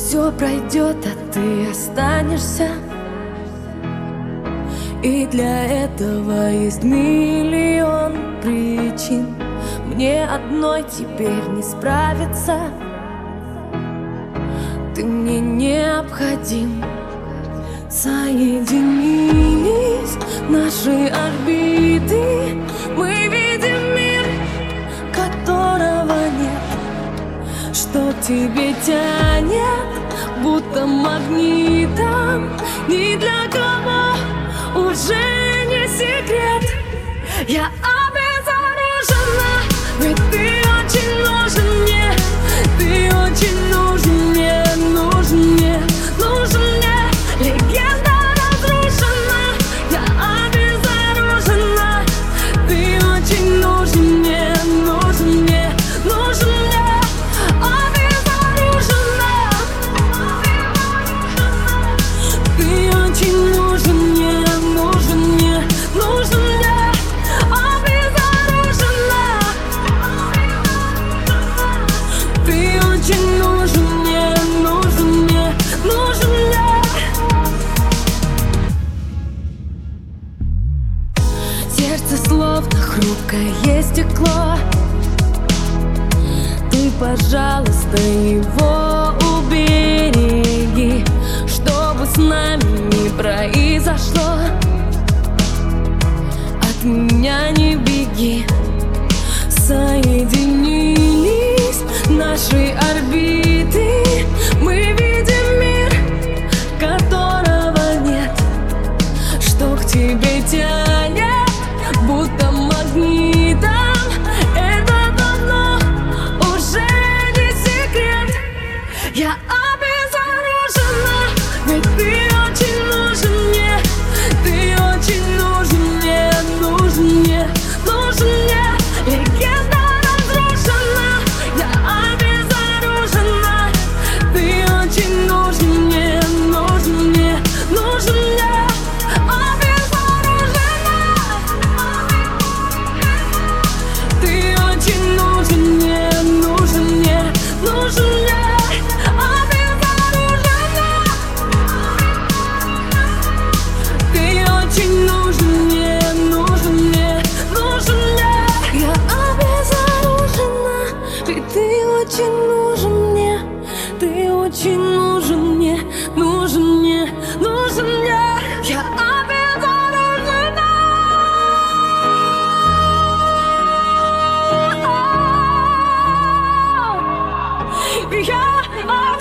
Все пройдет, а ты останешься. И для этого есть миллион причин. Мне одной теперь не справиться. Ты мне необходим. Соединились наши орбиты. Мы видим мир, которого нет. Что тебе тянет, будто магнитом. Ни для кого уже не секрет. Я обезоружена, ведь ты очень нужен мне. Ты очень нужен мне, нужен мне, нужен мне. Легенда разрушена, я обезоружена. Ты очень нужен мне, нужен мне, нужен мне. Обезоружена. Ты очень нужен мне, нужен мне, нужен мне. Обезоружена. Ты очень нужен мне, нужен мне, нужен мне. Сердце словно хрупкое стекло. Ты, пожалуйста, его убереги, чтобы с нами не произошло. От меня не беги. Соединились наши орбиты. Мы видим мир, которого нет. Что к тебе тянет, будто магнитом. Это давно уже не секрет. Я обезоружена, ведь ты очень нужен мне. Ты очень нужен мне, нужен мне, нужен мне. Легенда разрушена, я обезоружена. Ты очень нужен мне, нужен мне, нужен мне. Обезоружена. Ты очень нужен мне, нужен мне, нужен мне. Обезоружена. Ты очень нужен мне, нужен мне, нужен мне. Я обезоружена, ведь ты очень нужен мне. Ты очень нужен мне, нужен мне, нужен мне. Я обезоружена. Я